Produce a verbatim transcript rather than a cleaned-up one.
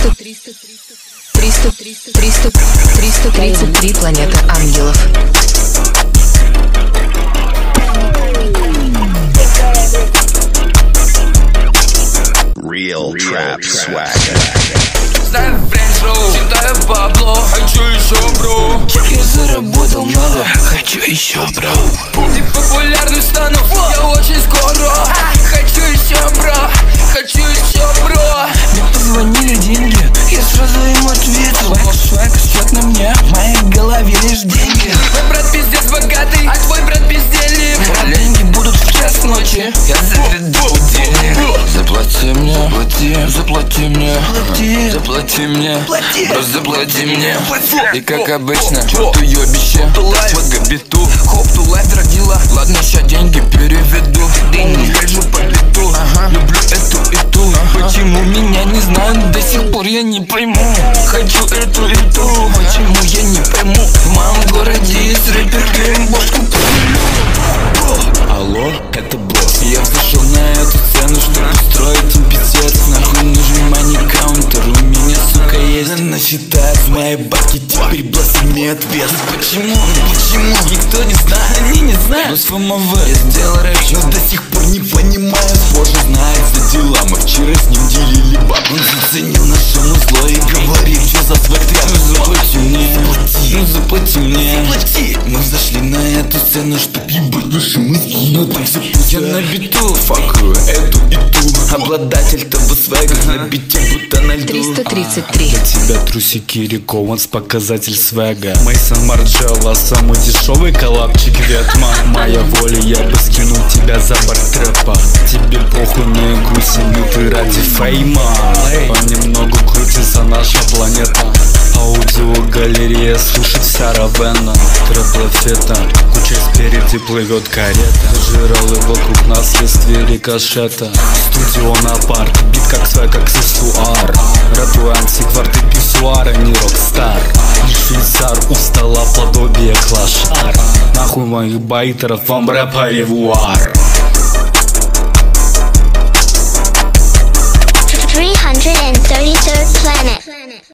триста триста триста триста триста триста тридцать три планета ангелов. Real trap swagger. Знаю бренд-шоу, считаю бабло, хочу еще, бро. Я заработал мало, хочу еще, бро. Ты популярным стану, я очень скоро. Хочу еще, бро, хочу еще, бро. Мне позвонили деньги, я сразу им ответил. Свайк, счет на мне, в моей голове лишь деньги. Твой брат пиздец богатый, а твой брат бездельник. Деньги будут в час ночи, я заведу будильник. Заплати мне, заплати, заплати мне, заплати, заплати мне, просто заплати мне. И как обычно, уебище, свага биту, хоп, ту лайф родила. Ладно, ща деньги переведу, езжу по биту, люблю эту и ту. Почему меня не знают, до сих пор я не пойму. Хочу эту и ту, почему я не пойму. В моем городе есть рэпер, я им бошку повелю. Алло, это босс. Я взошел на эту сцену, чтобы устроить им пиздец. Нахуй нужен мани-каунтер, у меня, сука, есть. Она считает в моей баке, теперь бласти мне ответ. Почему, почему, никто не знает, они не знают. Но с ФМВ я сделал рэп, но до сих пор не понимаю. Позже знает за дела, мы вчера с ним делили баб. Он заценил наше музло и говорит, что за свой тряп. Ну заплати мне, заплати, ну заплати мне, заплати. Мы зашли на эту сцену, чтоб ебать наши мозги. Но там все пусть я на биту, факую эту и ту. Обладатель того свега, на бите будто на льду. триста тридцать три. Для тебя трусики Рико, Онс показатель свега. Мейсон Марджелла, самый дешевый коллапчик Ветман. Моя воля, я бы скинул тебя за борт трэпа. Тебе похуй на игру семью, ты ради фейма. Понемногу крутится наша планета. Аудиогалерея слушать вся Равенна. Трэп-лафета, куча спереди плывет карета. Жиралы вокруг нас следствие рикошета. Студио на парк, бит как свек аксессуар. Рэпу антиквар, ты писсуар, а не рокстар. Не швейцар, у стола подобие клашар. Нахуй моих байтеров, вам рэпа ревуар. three hundred thirty-two